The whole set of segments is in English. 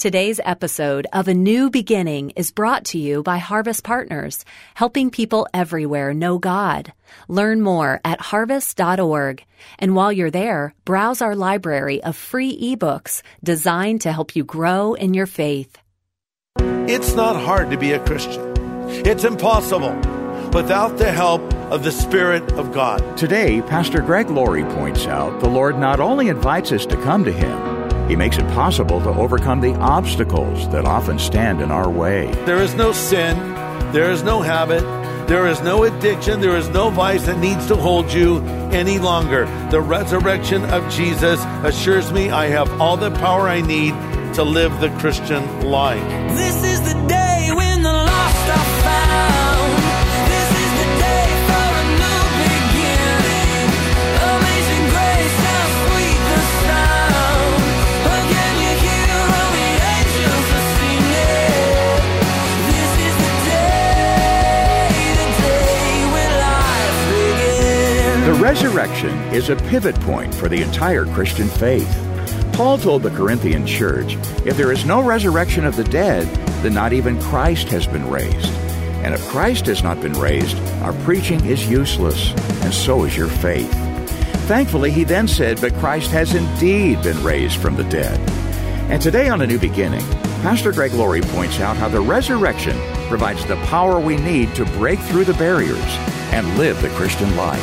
Today's episode of A New Beginning is brought to you by Harvest Partners, helping people everywhere know God. Learn more at harvest.org. And while you're there, browse our library of free ebooks designed to help you grow in your faith. It's not hard to be a Christian. It's impossible without the help of the Spirit of God. Today, Pastor Greg Laurie points out the Lord not only invites us to come to Him, He makes it possible to overcome the obstacles that often stand in our way. There is no sin, there is no habit, there is no addiction, there is no vice that needs to hold you any longer. The resurrection of Jesus assures me I have all the power I need to live the Christian life. This is the day when the lost are found. This is the day for a new beginning. Amazing grace, how sweet the sound. Again you hear all the angels are singing. This is the day when life begins. The resurrection is a pivot point for the entire Christian faith. Paul told the Corinthian church, if there is no resurrection of the dead, then not even Christ has been raised. And if Christ has not been raised, our preaching is useless, and so is your faith. Thankfully, he then said, but Christ has indeed been raised from the dead. And today on A New Beginning, Pastor Greg Laurie points out how the resurrection provides the power we need to break through the barriers and live the Christian life.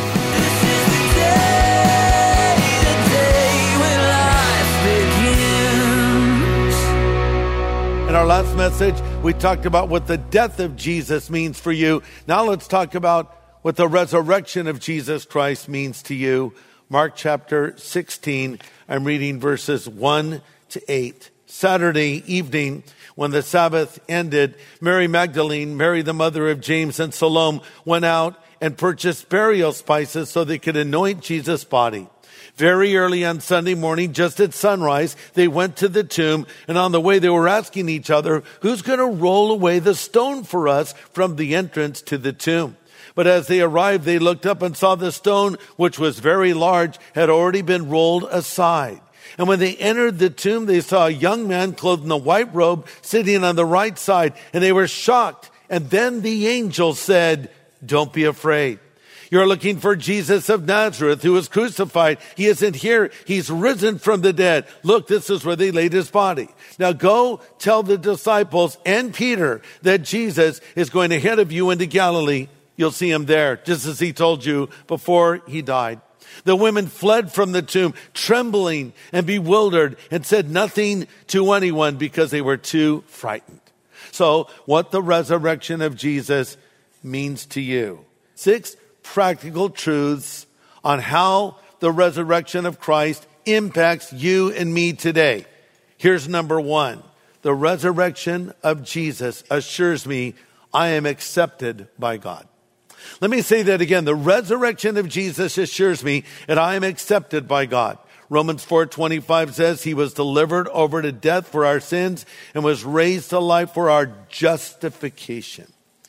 In our last message, we talked about what the death of Jesus means for you. Now let's talk about what the resurrection of Jesus Christ means to you. Mark chapter 16, I'm reading verses 1 to 8. Saturday evening, when the Sabbath ended, Mary Magdalene, Mary the mother of James, and Salome went out and purchased burial spices so they could anoint Jesus' body. Very early on Sunday morning, just at sunrise, they went to the tomb, and on the way they were asking each other, who's going to roll away the stone for us from the entrance to the tomb? But as they arrived, they looked up and saw the stone, which was very large, had already been rolled aside. And when they entered the tomb, they saw a young man clothed in a white robe sitting on the right side, and they were shocked. And then the angel said, "Don't be afraid. You're looking for Jesus of Nazareth, who was crucified. He isn't here. He's risen from the dead. Look, this is where they laid his body. Now go tell the disciples and Peter that Jesus is going ahead of you into Galilee. You'll see him there, just as he told you before he died." The women fled from the tomb, trembling and bewildered, and said nothing to anyone because they were too frightened. So, what the resurrection of Jesus means to you. 6 practical truths on how the resurrection of Christ impacts you and me today. Here's number 1. The resurrection of Jesus assures me I am accepted by God. Let me say that again. The resurrection of Jesus assures me that I am accepted by God. Romans 4:25 says he was delivered over to death for our sins and was raised to life for our justification.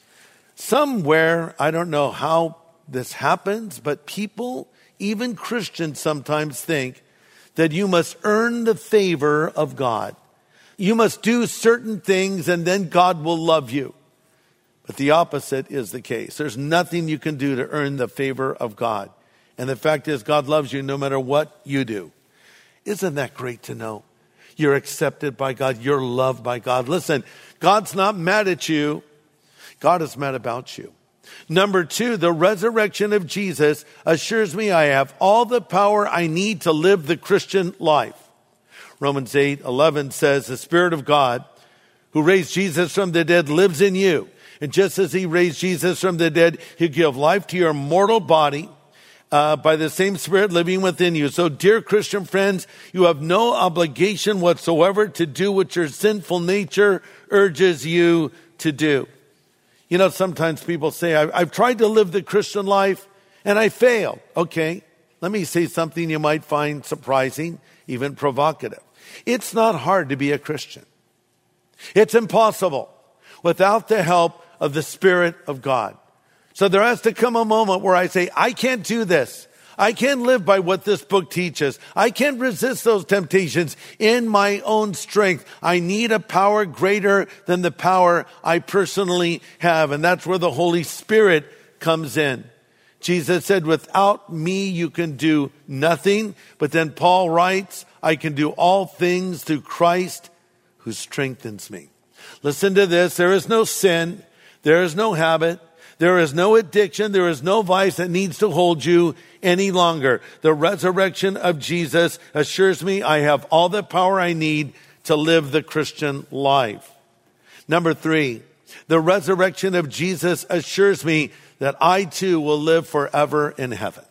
Somewhere, I don't know how this happens, but people, even Christians, sometimes think that you must earn the favor of God. You must do certain things and then God will love you. But the opposite is the case. There's nothing you can do to earn the favor of God. And the fact is, God loves you no matter what you do. Isn't that great to know? You're accepted by God. You're loved by God. Listen, God's not mad at you. God is mad about you. Number 2, the resurrection of Jesus assures me I have all the power I need to live the Christian life. Romans 8:11 says, the Spirit of God who raised Jesus from the dead lives in you. And just as he raised Jesus from the dead, he'll give life to your mortal body by the same Spirit living within you. So, dear Christian friends, you have no obligation whatsoever to do what your sinful nature urges you to do. You know, sometimes people say, I've tried to live the Christian life and I failed. Okay, let me say something you might find surprising, even provocative. It's not hard to be a Christian. It's impossible without the help of the Spirit of God. So there has to come a moment where I say, I can't do this. I can't live by what this book teaches. I can't resist those temptations in my own strength. I need a power greater than the power I personally have. And that's where the Holy Spirit comes in. Jesus said, without me, you can do nothing. But then Paul writes, I can do all things through Christ who strengthens me. Listen to this. There is no sin. There is no habit. There is no addiction. There is no vice that needs to hold you any longer. The resurrection of Jesus assures me I have all the power I need to live the Christian life. Number 3, the resurrection of Jesus assures me that I too will live forever in heaven.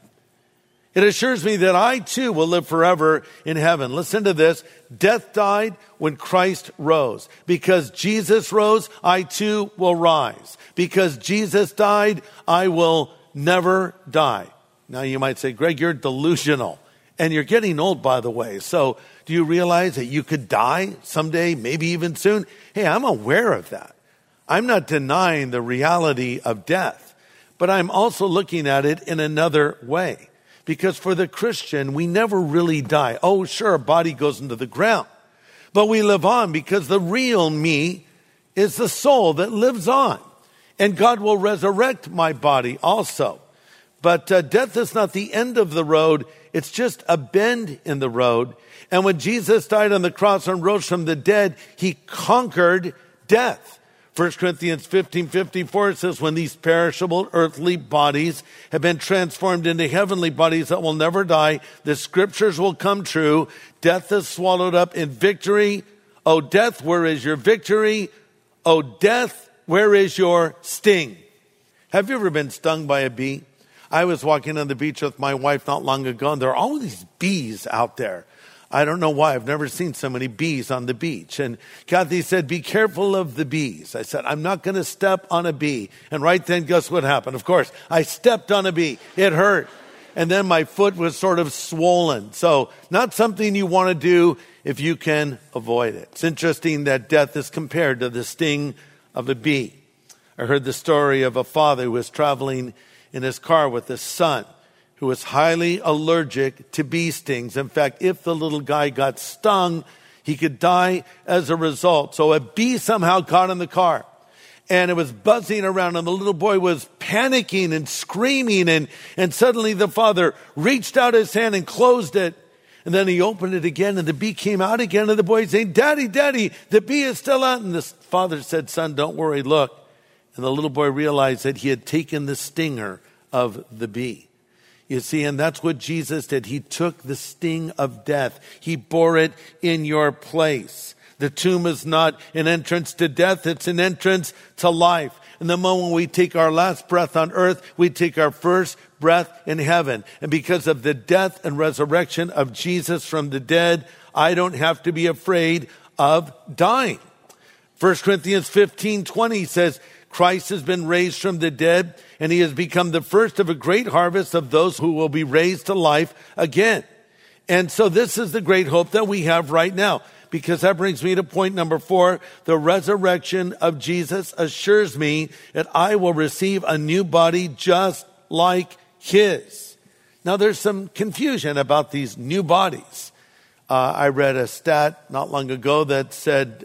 It assures me that I too will live forever in heaven. Listen to this. Death died when Christ rose. Because Jesus rose, I too will rise. Because Jesus died, I will never die. Now you might say, Greg, you're delusional. And you're getting old, by the way. So do you realize that you could die someday, maybe even soon? Hey, I'm aware of that. I'm not denying the reality of death. But I'm also looking at it in another way. Because for the Christian, we never really die. Oh, sure, a body goes into the ground. But we live on because the real me is the soul that lives on. And God will resurrect my body also. But death is not the end of the road. It's just a bend in the road. And when Jesus died on the cross and rose from the dead, he conquered death. 1 Corinthians 15:54 says, when these perishable earthly bodies have been transformed into heavenly bodies that will never die, the scriptures will come true. Death is swallowed up in victory. O death, where is your victory? O death, where is your sting? Have you ever been stung by a bee? I was walking on the beach with my wife not long ago, and there are all these bees out there. I don't know why. I've never seen so many bees on the beach. And Kathy said, be careful of the bees. I said, I'm not going to step on a bee. And right then, guess what happened? Of course, I stepped on a bee. It hurt. And then my foot was sort of swollen. So not something you want to do if you can avoid it. It's interesting that death is compared to the sting of a bee. I heard the story of a father who was traveling in his car with his son, who was highly allergic to bee stings. In fact, if the little guy got stung, he could die as a result. So a bee somehow got in the car, and it was buzzing around, and the little boy was panicking and screaming, and suddenly the father reached out his hand and closed it, and then he opened it again, and the bee came out again, and the boy saying, Daddy, Daddy, the bee is still out. And the father said, son, don't worry, look. And the little boy realized that he had taken the stinger of the bee. You see, and that's what Jesus did. He took the sting of death. He bore it in your place. The tomb is not an entrance to death. It's an entrance to life. And the moment we take our last breath on earth, we take our first breath in heaven. And because of the death and resurrection of Jesus from the dead, I don't have to be afraid of dying. 1 Corinthians 15:20 says, Christ has been raised from the dead, and he has become the first of a great harvest of those who will be raised to life again. And so this is the great hope that we have right now, because that brings me to point number 4. The resurrection of Jesus assures me that I will receive a new body just like his. Now, there's some confusion about these new bodies. I read a stat not long ago that said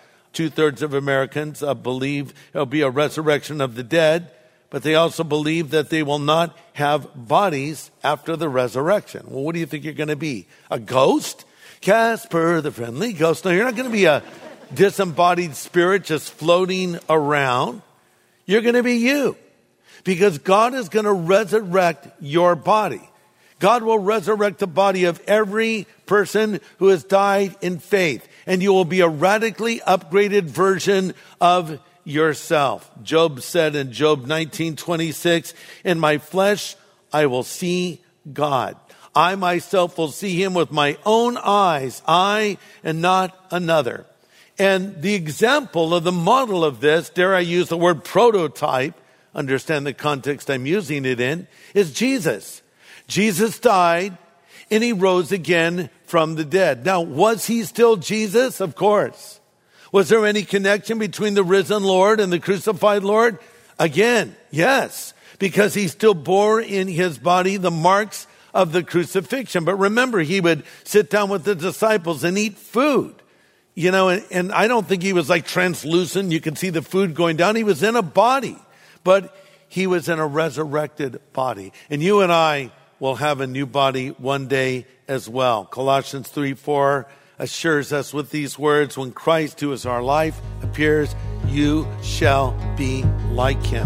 2/3 of Americans believe there'll be a resurrection of the dead, but they also believe that they will not have bodies after the resurrection. Well, what do you think you're going to be? A ghost? Casper, the friendly ghost. No, you're not going to be a disembodied spirit just floating around. You're going to be you, because God is going to resurrect your body. God will resurrect the body of every person who has died in faith, and you will be a radically upgraded version of yourself. Job said in Job 19:26, in my flesh I will see God. I myself will see him with my own eyes, I and not another. And the example of the model of this, dare I use the word prototype, understand the context I'm using it in, is Jesus. Jesus died and he rose again from the dead. Now, was he still Jesus? Of course. Was there any connection between the risen Lord and the crucified Lord? Again, yes, because he still bore in his body the marks of the crucifixion. But remember, he would sit down with the disciples and eat food. You know, and I don't think he was like translucent. You can see the food going down. He was in a body, but he was in a resurrected body. And you and I will have a new body one day as well. Colossians 3:4 assures us with these words, when Christ, who is our life, appears, you shall be like him.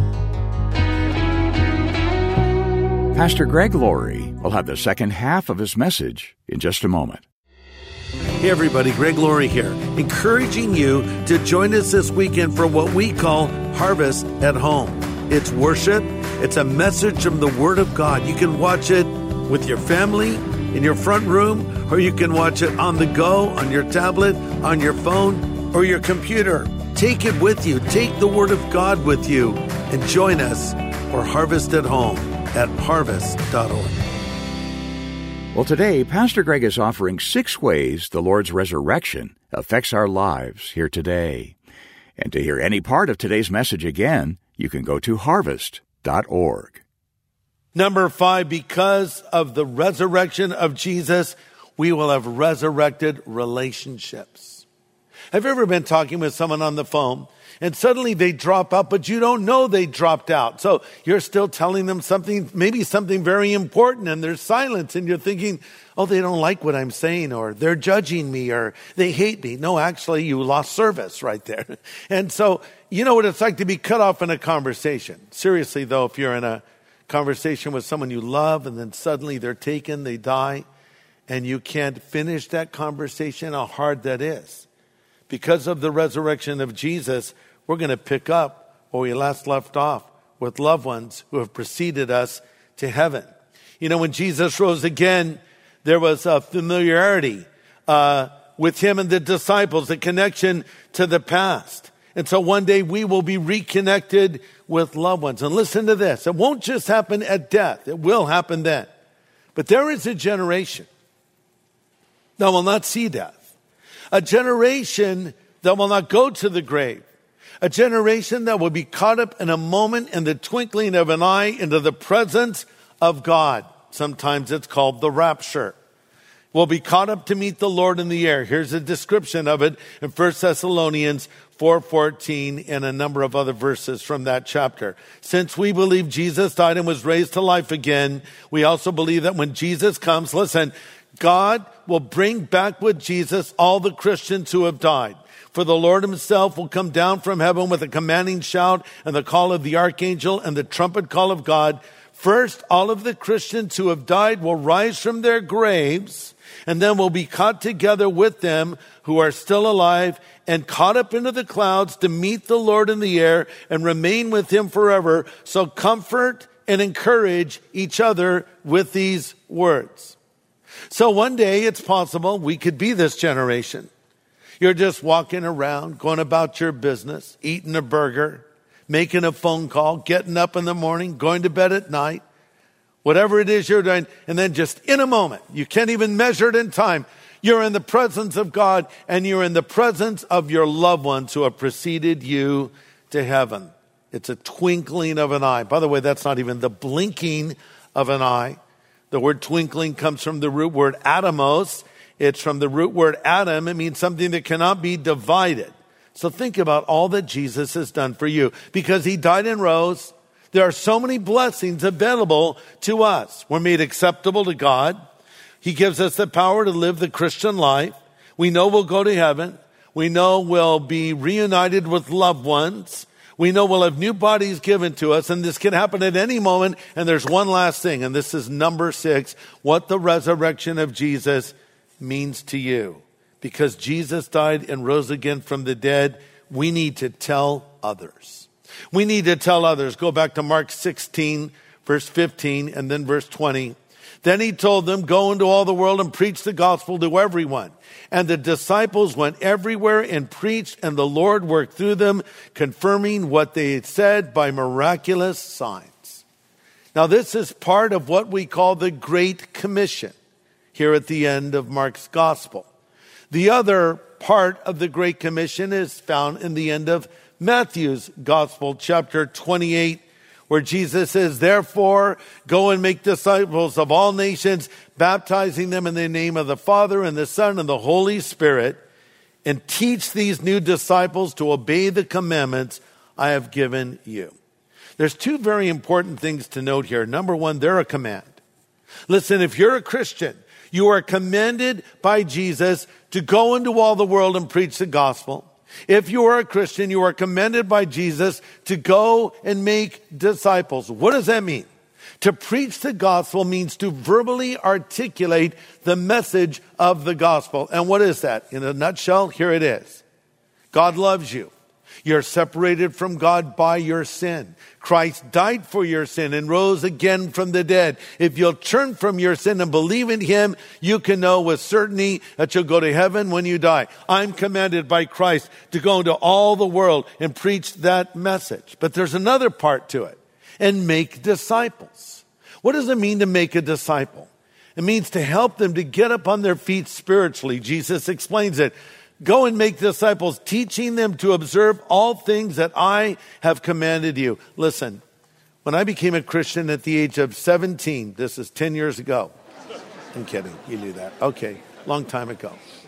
Pastor Greg Laurie will have the second half of his message in just a moment. Hey everybody, Greg Laurie here, encouraging you to join us this weekend for what we call Harvest at Home. It's worship, it's a message from the Word of God. You can watch it with your family, in your front room, or you can watch it on the go, on your tablet, on your phone, or your computer. Take it with you, take the Word of God with you, and join us for Harvest at Home at harvest.org. Well, today, Pastor Greg is offering 6 ways the Lord's resurrection affects our lives here today. And to hear any part of today's message again, you can go to harvest.org. Number 5, because of the resurrection of Jesus, we will have resurrected relationships. Have you ever been talking with someone on the phone and suddenly they drop out, but you don't know they dropped out? So you're still telling them something, maybe something very important, and there's silence, and you're thinking, oh, they don't like what I'm saying, or they're judging me, or they hate me. No, actually, you lost service right there. And so you know what it's like to be cut off in a conversation. Seriously, though, if you're in a conversation with someone you love, and then suddenly they're taken, they die, and you can't finish that conversation, how hard that is. Because of the resurrection of Jesus, we're going to pick up where we last left off with loved ones who have preceded us to heaven. You know, when Jesus rose again, there was a familiarity with him and the disciples, a connection to the past. And so one day we will be reconnected with loved ones. And listen to this. It won't just happen at death. It will happen then. But there is a generation that will not see death. A generation that will not go to the grave. A generation that will be caught up in a moment, in the twinkling of an eye, into the presence of God. Sometimes it's called the rapture. We'll be caught up to meet the Lord in the air. Here's a description of it in 1 Thessalonians 4:14 and a number of other verses from that chapter. Since we believe Jesus died and was raised to life again, we also believe that when Jesus comes, listen, God will bring back with Jesus all the Christians who have died. For the Lord himself will come down from heaven with a commanding shout and the call of the archangel and the trumpet call of God. First, all of the Christians who have died will rise from their graves, and then will be caught together with them who are still alive and caught up into the clouds to meet the Lord in the air and remain with him forever. So comfort and encourage each other with these words. So one day it's possible we could be this generation. You're just walking around, going about your business, eating a burger, making a phone call, getting up in the morning, going to bed at night, whatever it is you're doing, and then just in a moment, you can't even measure it in time, you're in the presence of God, and you're in the presence of your loved ones who have preceded you to heaven. It's a twinkling of an eye. By the way, that's not even the blinking of an eye. The word twinkling comes from the root word atomos. It's from the root word atom. It means something that cannot be divided. So think about all that Jesus has done for you. Because he died and rose, there are so many blessings available to us. We're made acceptable to God. He gives us the power to live the Christian life. We know we'll go to heaven. We know we'll be reunited with loved ones. We know we'll have new bodies given to us, and this can happen at any moment. And there's one last thing, and this is number 6, what the resurrection of Jesus means to you. Because Jesus died and rose again from the dead, we need to tell others. We need to tell others. Go back to Mark 16, verse 15, and then verse 20. Then he told them, go into all the world and preach the gospel to everyone. And the disciples went everywhere and preached, and the Lord worked through them, confirming what they had said by miraculous signs. Now, this is part of what we call the Great Commission here at the end of Mark's gospel. The other part of the Great Commission is found in the end of Matthew's gospel, chapter 28, where Jesus says, therefore, go and make disciples of all nations, baptizing them in the name of the Father and the Son and the Holy Spirit, and teach these new disciples to obey the commandments I have given you. There's two very important things to note here. Number one, they're a command. Listen, if you're a Christian, you are commanded by Jesus to go into all the world and preach the gospel. If you are a Christian, you are commanded by Jesus to go and make disciples. What does that mean? To preach the gospel means to verbally articulate the message of the gospel. And what is that? In a nutshell, here it is. God loves you. You're separated from God by your sin. Christ died for your sin and rose again from the dead. If you'll turn from your sin and believe in him, you can know with certainty that you'll go to heaven when you die. I'm commanded by Christ to go into all the world and preach that message. But there's another part to it. And make disciples. What does it mean to make a disciple? It means to help them to get up on their feet spiritually. Jesus explains it. Go and make disciples, teaching them to observe all things that I have commanded you. Listen, when I became a Christian at the age of 17, this is 10 years ago. I'm kidding. You knew that. Okay, long time ago.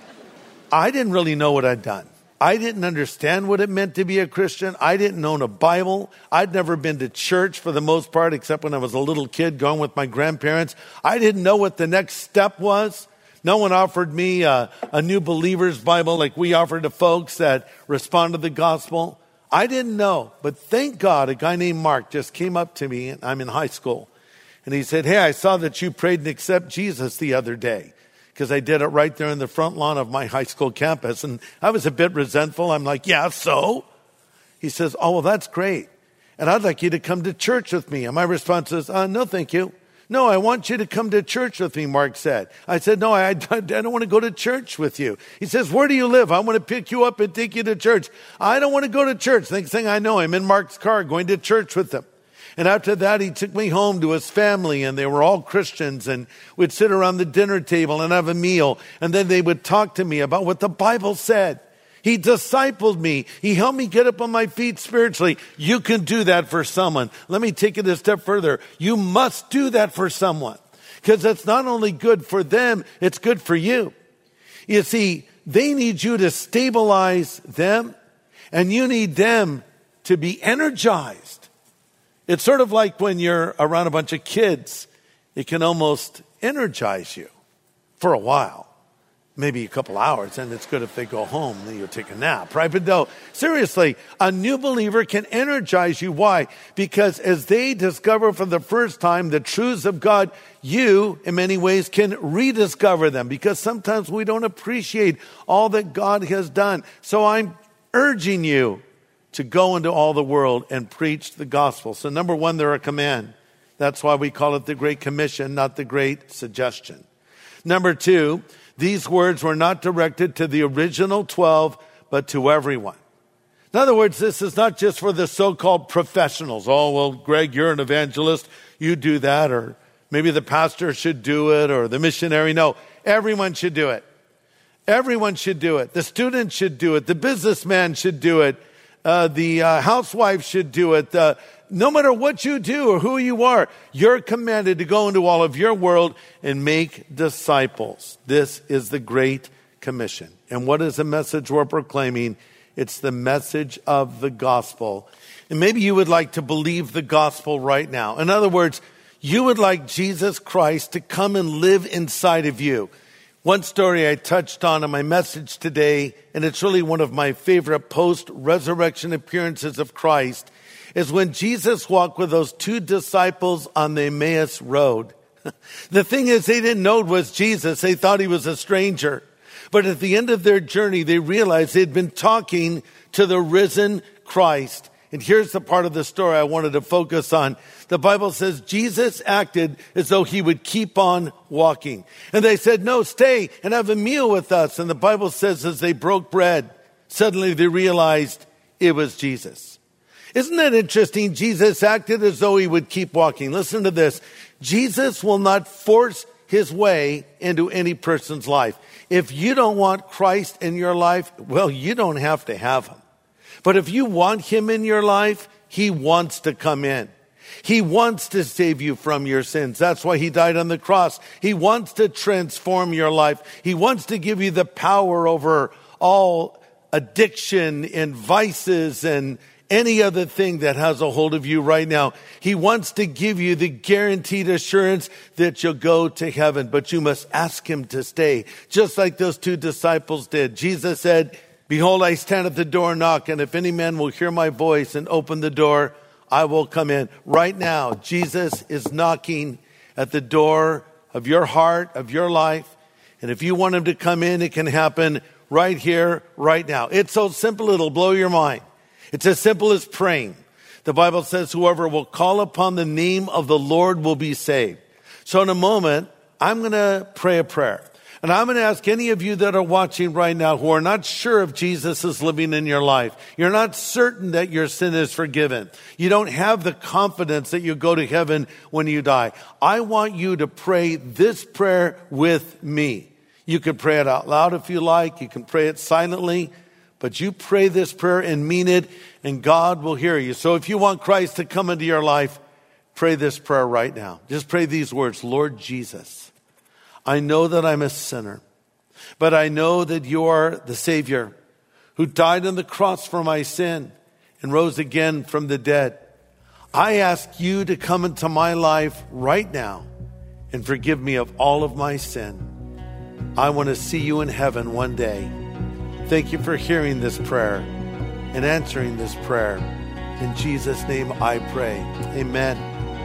I didn't really know what I'd done. I didn't understand what it meant to be a Christian. I didn't own a Bible. I'd never been to church for the most part, except when I was a little kid going with my grandparents. I didn't know what the next step was. No one offered me a new believer's Bible like we offer to folks that respond to the gospel. I didn't know, but thank God a guy named Mark just came up to me, and I'm in high school, and he said, hey, I saw that you prayed and accepted Jesus the other day, because I did it right there in the front lawn of my high school campus, and I was a bit resentful. I'm like, yeah, so? He says, oh, well, that's great, and I'd like you to come to church with me. And my response is, no, thank you. No, I want you to come to church with me, Mark said. I said, no, I don't want to go to church with you. He says, where do you live? I want to pick you up and take you to church. I don't want to go to church. Next thing I know, I'm in Mark's car going to church with him. And after that, he took me home to his family, and they were all Christians, and we'd sit around the dinner table and have a meal. And then they would talk to me about what the Bible said. He discipled me. He helped me get up on my feet spiritually. You can do that for someone. Let me take it a step further. You must do that for someone, because it's not only good for them, it's good for you. You see, they need you to stabilize them, and you need them to be energized. It's sort of like when you're around a bunch of kids. It can almost energize you for a while. Maybe a couple hours, and it's good if they go home, then you'll take a nap, right? But no, seriously, a new believer can energize you. Why? Because as they discover for the first time the truths of God, you, in many ways, can rediscover them, because sometimes we don't appreciate all that God has done. So I'm urging you to go into all the world and preach the gospel. So number one, they're a command. That's why we call it the Great Commission, not the Great Suggestion. Number two, these words were not directed to the original 12, but to everyone. In other words, this is not just for the so-called professionals. Oh, well, Greg, you're an evangelist. You do that. Or maybe the pastor should do it, or the missionary. No, everyone should do it. Everyone should do it. The student should do it. The businessman should do it. The housewife should do it. No matter what you do or who you are, you're commanded to go into all of your world and make disciples. This is the Great Commission. And what is the message we're proclaiming? It's the message of the gospel. And maybe you would like to believe the gospel right now. In other words, you would like Jesus Christ to come and live inside of you. One story I touched on in my message today, and it's really one of my favorite post-resurrection appearances of Christ, is when Jesus walked with those two disciples on the Emmaus Road. The thing is, they didn't know it was Jesus. They thought he was a stranger. But at the end of their journey, they realized they'd been talking to the risen Christ. And here's the part of the story I wanted to focus on. The Bible says Jesus acted as though he would keep on walking. And they said, no, stay and have a meal with us. And the Bible says as they broke bread, suddenly they realized it was Jesus. Isn't that interesting? Jesus acted as though he would keep walking. Listen to this. Jesus will not force his way into any person's life. If you don't want Christ in your life, well, you don't have to have him. But if you want him in your life, he wants to come in. He wants to save you from your sins. That's why he died on the cross. He wants to transform your life. He wants to give you the power over all addiction and vices and any other thing that has a hold of you right now. He wants to give you the guaranteed assurance that you'll go to heaven, but you must ask him to stay, just like those two disciples did. Jesus said, "Behold, I stand at the door and knock, and if any man will hear my voice and open the door, I will come in." Right now, Jesus is knocking at the door of your heart, of your life. And if you want him to come in, it can happen right here, right now. It's so simple, it'll blow your mind. It's as simple as praying. The Bible says, whoever will call upon the name of the Lord will be saved. So in a moment, I'm going to pray a prayer. And I'm going to ask any of you that are watching right now who are not sure if Jesus is living in your life. You're not certain that your sin is forgiven. You don't have the confidence that you go to heaven when you die. I want you to pray this prayer with me. You can pray it out loud if you like. You can pray it silently. But you pray this prayer and mean it, and God will hear you. So if you want Christ to come into your life, pray this prayer right now. Just pray these words. Lord Jesus, I know that I'm a sinner, but I know that you are the Savior who died on the cross for my sin and rose again from the dead. I ask you to come into my life right now and forgive me of all of my sin. I want to see you in heaven one day. Thank you for hearing this prayer and answering this prayer. In Jesus' name I pray. Amen.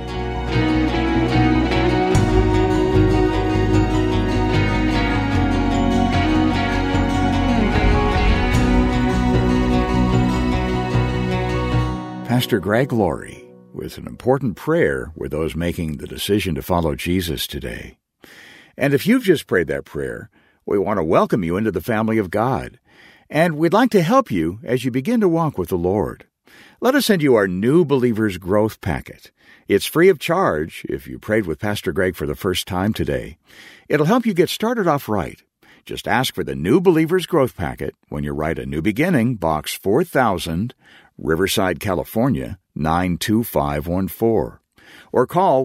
Pastor Greg Laurie with an important prayer with those making the decision to follow Jesus today. And if you've just prayed that prayer, we want to welcome you into the family of God. And we'd like to help you as you begin to walk with the Lord. Let us send you our New Believers Growth Packet. It's free of charge if you prayed with Pastor Greg for the first time today. It'll help you get started off right. Just ask for the New Believers Growth Packet when you write A New Beginning, Box 4000, Riverside, California, 92514. Or call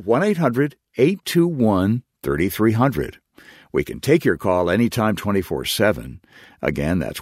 1-800-821-3300. We can take your call anytime 24/7. Again, that's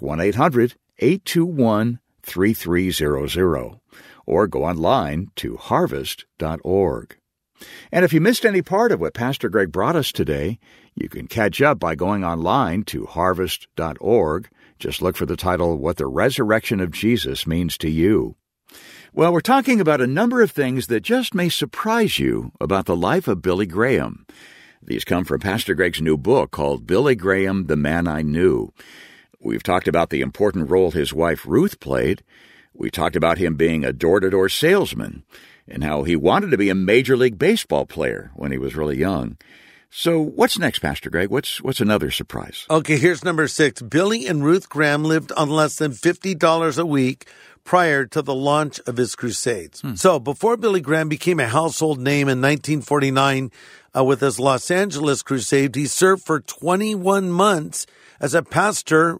1-800-821-3300. Or go online to harvest.org. And if you missed any part of what Pastor Greg brought us today, you can catch up by going online to harvest.org. Just look for the title, What the Resurrection of Jesus Means to You. Well, we're talking about a number of things that just may surprise you about the life of Billy Graham. These come from Pastor Greg's new book called Billy Graham, the Man I Knew. We've talked about the important role his wife Ruth played. We talked about him being a door-to-door salesman and how he wanted to be a Major League Baseball player when he was really young. So what's next, Pastor Greg? What's another surprise? Okay, here's number 6. Billy and Ruth Graham lived on less than $50 a week prior to the launch of his crusades. So before Billy Graham became a household name in 1949 with his Los Angeles crusade, he served for 21 months as a pastor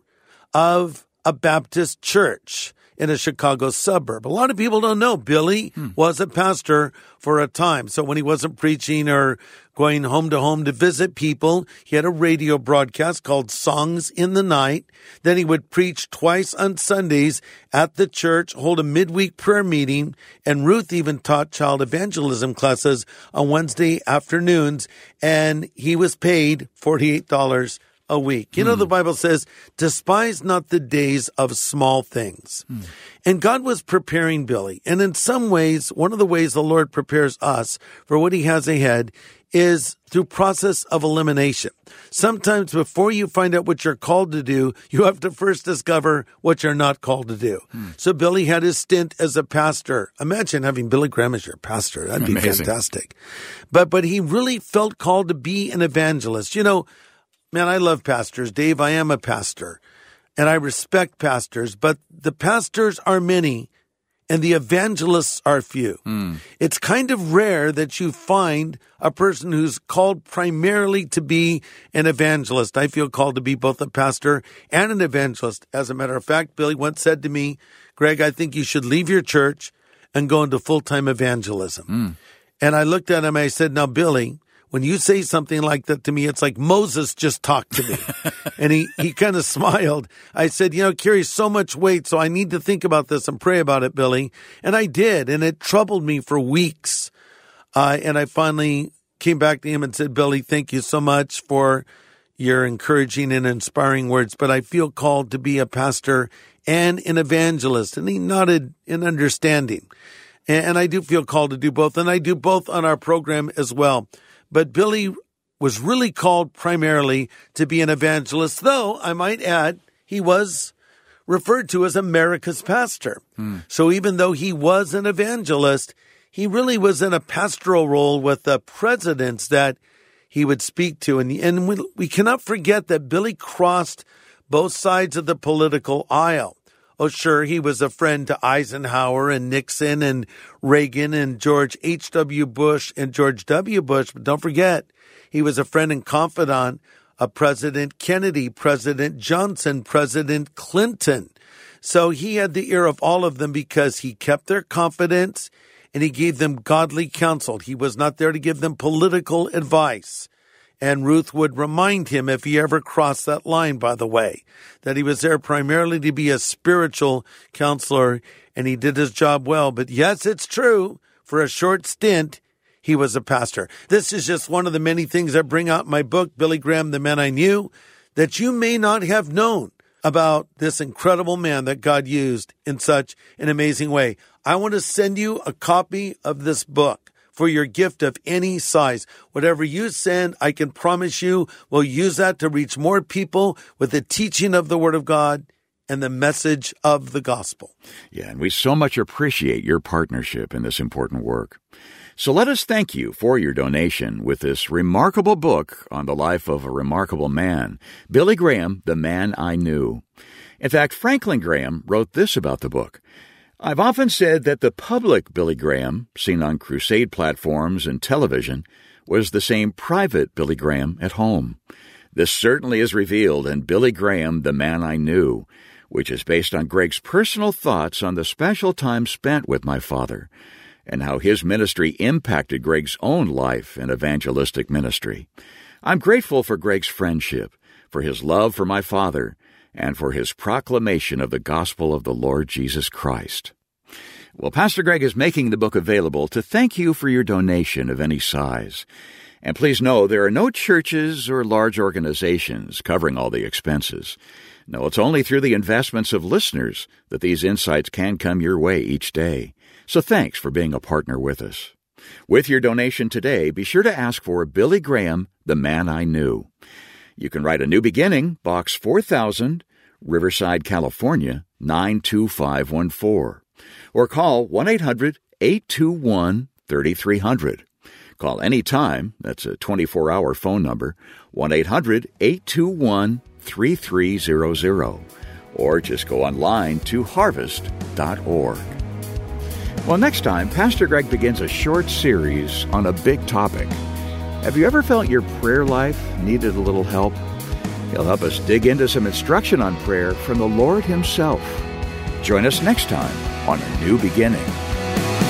of a Baptist church in a Chicago suburb. A lot of people don't know Billy was a pastor for a time. So when he wasn't preaching or going home to visit people, he had a radio broadcast called Songs in the Night. Then he would preach twice on Sundays at the church, hold a midweek prayer meeting, and Ruth even taught child evangelism classes on Wednesday afternoons, and he was paid $48 a week. You know, the Bible says, despise not the days of small things. And God was preparing Billy. And in some ways, one of the ways the Lord prepares us for what he has ahead is through process of elimination. Sometimes before you find out what you're called to do, you have to first discover what you're not called to do. So Billy had his stint as a pastor. Imagine having Billy Graham as your pastor. That'd be amazing. Fantastic. But he really felt called to be an evangelist. You know, man, I love pastors. Dave, I am a pastor, and I respect pastors, but the pastors are many, and the evangelists are few. It's kind of rare that you find a person who's called primarily to be an evangelist. I feel called to be both a pastor and an evangelist. As a matter of fact, Billy once said to me, Greg, I think you should leave your church and go into full-time evangelism. And I looked at him and I said, now, Billy, when you say something like that to me, it's like Moses just talked to me. And he kind of smiled. I said, it carries so much weight, so I need to think about this and pray about it, Billy. And I did, and it troubled me for weeks. And I finally came back to him and said, Billy, thank you so much for your encouraging and inspiring words, but I feel called to be a pastor and an evangelist. And he nodded in understanding. And I do feel called to do both, and I do both on our program as well. But Billy was really called primarily to be an evangelist, though I might add he was referred to as America's pastor. So even though he was an evangelist, he really was in a pastoral role with the presidents that he would speak to. And we cannot forget that Billy crossed both sides of the political aisle. Oh, sure, he was a friend to Eisenhower and Nixon and Reagan and George H.W. Bush and George W. Bush. But don't forget, he was a friend and confidant of President Kennedy, President Johnson, President Clinton. So he had the ear of all of them because he kept their confidence and he gave them godly counsel. He was not there to give them political advice. And Ruth would remind him if he ever crossed that line, by the way, that he was there primarily to be a spiritual counselor, and he did his job well. But yes, it's true, for a short stint, he was a pastor. This is just one of the many things I bring out in my book, Billy Graham, The Man I Knew, that you may not have known about this incredible man that God used in such an amazing way. I want to send you a copy of this book for your gift of any size. Whatever you send, I can promise you we'll use that to reach more people with the teaching of the Word of God and the message of the gospel. Yeah, and we so much appreciate your partnership in this important work. So let us thank you for your donation with this remarkable book on the life of a remarkable man, Billy Graham, The Man I Knew. In fact, Franklin Graham wrote this about the book. I've often said that the public Billy Graham, seen on crusade platforms and television, was the same private Billy Graham at home. This certainly is revealed in Billy Graham, The Man I Knew, which is based on Greg's personal thoughts on the special time spent with my father, and how his ministry impacted Greg's own life and evangelistic ministry. I'm grateful for Greg's friendship, for his love for my father, and for his proclamation of the gospel of the Lord Jesus Christ. Well, Pastor Greg is making the book available to thank you for your donation of any size. And please know there are no churches or large organizations covering all the expenses. No, it's only through the investments of listeners that these insights can come your way each day. So thanks for being a partner with us. With your donation today, be sure to ask for Billy Graham, The Man I Knew. You can write A New Beginning, Box 4000, Riverside, California, 92514. Or call 1-800-821-3300. Call anytime, that's a 24-hour phone number, 1-800-821-3300. Or just go online to harvest.org. Well, next time, Pastor Greg begins a short series on a big topic. Have you ever felt your prayer life needed a little help? He'll help us dig into some instruction on prayer from the Lord Himself. Join us next time on A New Beginning.